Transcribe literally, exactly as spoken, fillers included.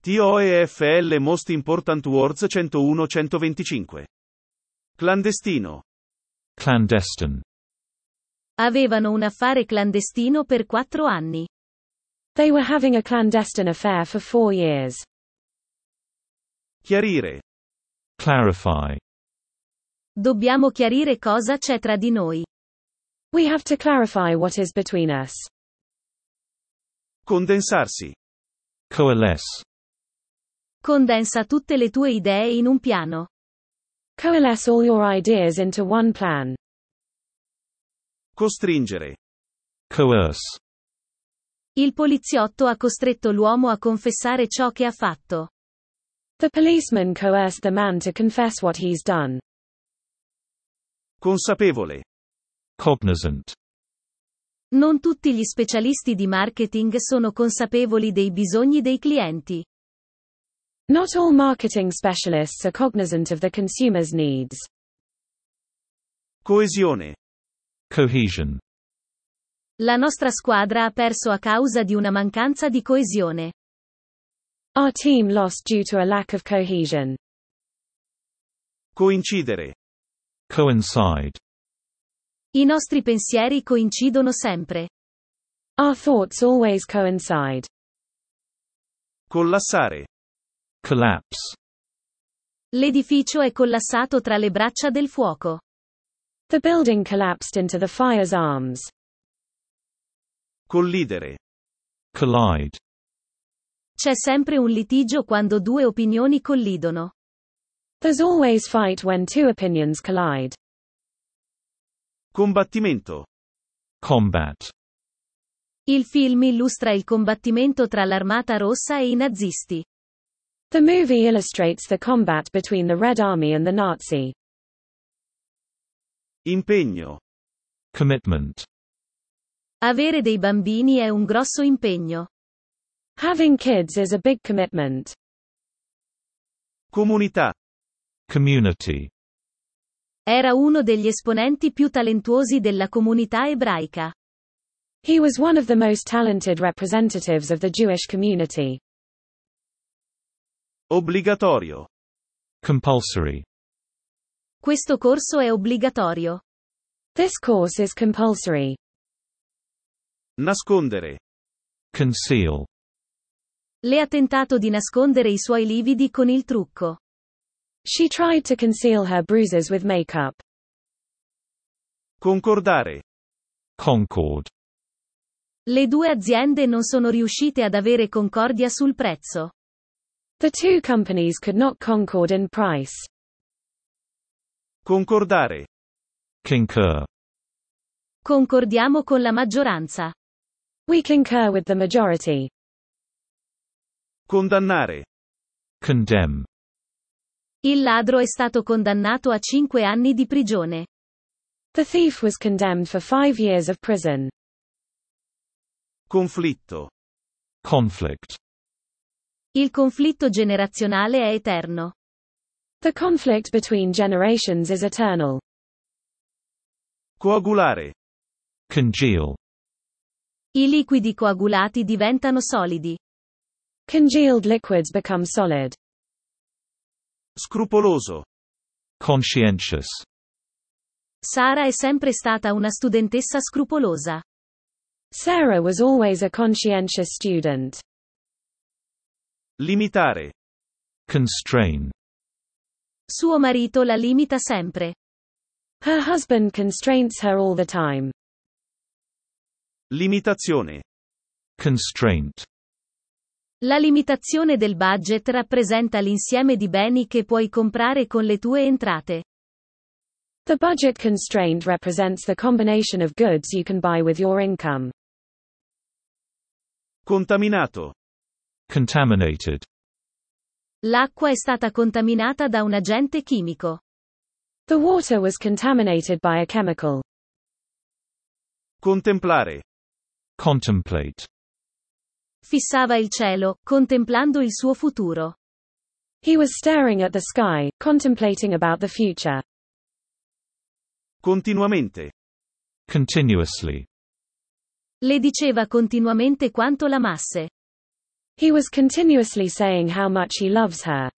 T O E F L Most Important Words centouno centoventicinque. Clandestino. Clandestine. Avevano un affare clandestino per quattro anni. They were having a clandestine affair for four years. Chiarire. Clarify. Dobbiamo chiarire cosa c'è tra di noi. We have to clarify what is between us. Condensarsi. Coalesce. Condensa tutte le tue idee in un piano. Coalesce all your ideas into one plan. Costringere. Coerce. Il poliziotto ha costretto l'uomo a confessare ciò che ha fatto. The policeman coerced the man to confess what he's done. Consapevole. Cognizant. Non tutti gli specialisti di marketing sono consapevoli dei bisogni dei clienti. Not all marketing specialists are cognizant of the consumer's needs. Coesione. Cohesion. La nostra squadra ha perso a causa di una mancanza di coesione. Our team lost due to a lack of cohesion. Coincidere. Coincide. I nostri pensieri coincidono sempre. Our thoughts always coincide. Collassare. Collapse. L'edificio è collassato tra le braccia del fuoco. The building collapsed into the fire's arms. Collidere. Collide. C'è sempre un litigio quando due opinioni collidono. There's always fight when two opinions collide. Combattimento. Combat. Il film illustra il combattimento tra l'Armata Rossa e i nazisti. The movie illustrates the combat between the Red Army and the Nazi. Impegno. Commitment. Avere dei bambini è un grosso impegno. Having kids is a big commitment. Comunità. Community. Era uno degli esponenti più talentuosi della comunità ebraica. He was one of the most talented representatives of the Jewish community. Obbligatorio. Compulsory. Questo corso è obbligatorio. This course is compulsory. Nascondere. Conceal. Le ha tentato di nascondere i suoi lividi con il trucco. She tried to conceal her bruises with makeup. Concordare. Concord. Le due aziende non sono riuscite ad avere concordia sul prezzo. The two companies could not concord in price. Concordare. Concur. Concordiamo con la maggioranza. We concur with the majority. Condannare. Condemn. Il ladro è stato condannato a cinque anni di prigione. The thief was condemned for five years of prison. Conflitto. Conflict. Il conflitto generazionale è eterno. The conflict between generations is eternal. Coagulare. Congeal. I liquidi coagulati diventano solidi. Congealed liquids become solid. Scrupoloso. Conscientious. Sara è sempre stata una studentessa scrupolosa. Sarah was always a conscientious student. Limitare. Constrain. Suo marito la limita sempre. Her husband constrains her all the time. Limitazione. Constraint. La limitazione del budget rappresenta l'insieme di beni che puoi comprare con le tue entrate. The budget constraint represents the combination of goods you can buy with your income. Contaminato. Contaminated. L'acqua è stata contaminata da un agente chimico. The water was contaminated by a chemical. Contemplare. Contemplate. Fissava il cielo, contemplando il suo futuro. He was staring at the sky, contemplating about the future. Continuamente. Continuously. Le diceva continuamente quanto l'amasse. He was continuously saying how much he loves her.